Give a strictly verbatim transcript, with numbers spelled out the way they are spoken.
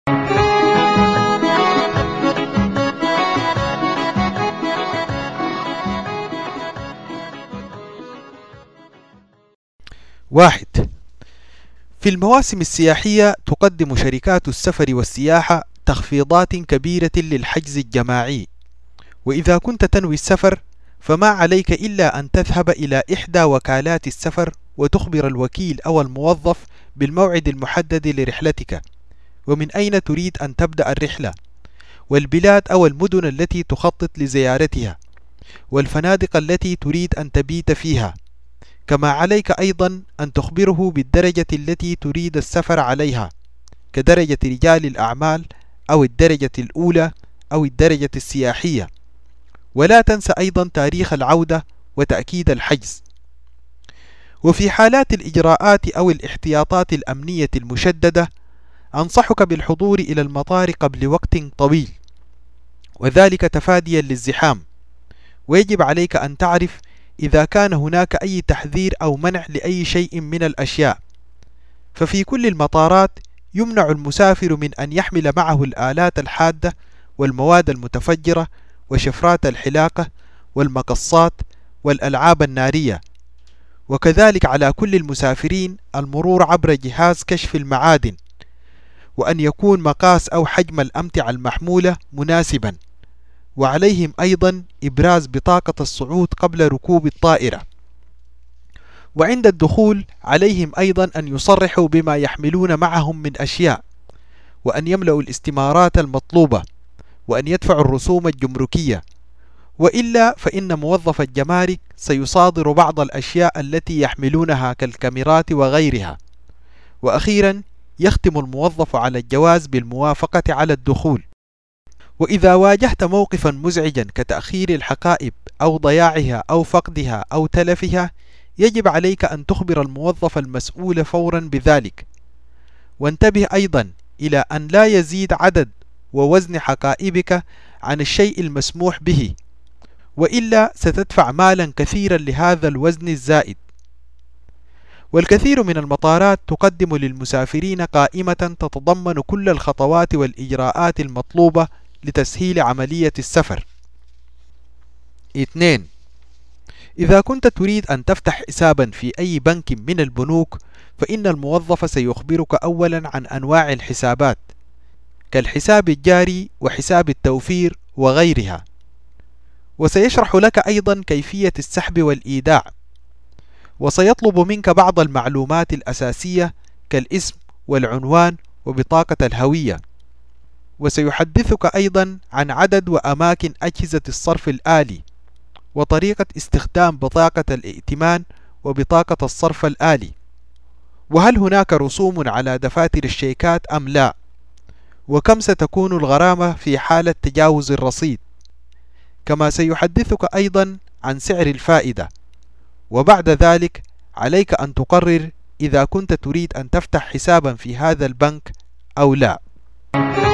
واحد. في المواسم السياحية تقدم شركات السفر والسياحة تخفيضات كبيرة للحجز الجماعي، وإذا كنت تنوي السفر فما عليك إلا أن تذهب إلى إحدى وكالات السفر وتخبر الوكيل أو الموظف بالموعد المحدد لرحلتك، ومن أين تريد أن تبدأ الرحلة، والبلاد أو المدن التي تخطط لزيارتها، والفنادق التي تريد أن تبيت فيها. كما عليك أيضا أن تخبره بالدرجة التي تريد السفر عليها، كدرجة رجال الأعمال أو الدرجة الأولى أو الدرجة السياحية. ولا تنسى أيضا تاريخ العودة وتأكيد الحجز. وفي حالات الإجراءات أو الاحتياطات الأمنية المشددة أنصحك بالحضور إلى المطار قبل وقت طويل، وذلك تفاديا للزحام. ويجب عليك أن تعرف إذا كان هناك أي تحذير أو منع لأي شيء من الأشياء. ففي كل المطارات يمنع المسافر من أن يحمل معه الآلات الحادة والمواد المتفجرة وشفرات الحلاقة والمقصات والألعاب النارية. وكذلك على كل المسافرين المرور عبر جهاز كشف المعادن، وأن يكون مقاس أو حجم الأمتعة المحمولة مناسبا. وعليهم أيضا إبراز بطاقة الصعود قبل ركوب الطائرة. وعند الدخول عليهم أيضا أن يصرحوا بما يحملون معهم من أشياء، وأن يملأوا الاستمارات المطلوبة، وأن يدفعوا الرسوم الجمركية، وإلا فإن موظف الجمارك سيصادر بعض الأشياء التي يحملونها كالكاميرات وغيرها. وأخيرا يختم الموظف على الجواز بالموافقة على الدخول. وإذا واجهت موقفا مزعجا كتأخير الحقائب أو ضياعها أو فقدها أو تلفها، يجب عليك أن تخبر الموظف المسؤول فورا بذلك. وانتبه أيضا إلى أن لا يزيد عدد ووزن حقائبك عن الشيء المسموح به، وإلا ستدفع مالا كثيرا لهذا الوزن الزائد. والكثير من المطارات تقدم للمسافرين قائمة تتضمن كل الخطوات والإجراءات المطلوبة لتسهيل عملية السفر. اثنين. إذا كنت تريد أن تفتح حسابا في أي بنك من البنوك، فإن الموظف سيخبرك أولا عن أنواع الحسابات كالحساب الجاري وحساب التوفير وغيرها، وسيشرح لك أيضا كيفية السحب والإيداع، وسيطلب منك بعض المعلومات الأساسية كالاسم والعنوان وبطاقة الهوية، وسيحدثك أيضا عن عدد وأماكن أجهزة الصرف الآلي وطريقة استخدام بطاقة الائتمان وبطاقة الصرف الآلي، وهل هناك رسوم على دفاتر الشيكات أم لا، وكم ستكون الغرامة في حالة تجاوز الرصيد. كما سيحدثك أيضا عن سعر الفائدة. وبعد ذلك عليك أن تقرر إذا كنت تريد أن تفتح حسابا في هذا البنك أو لا.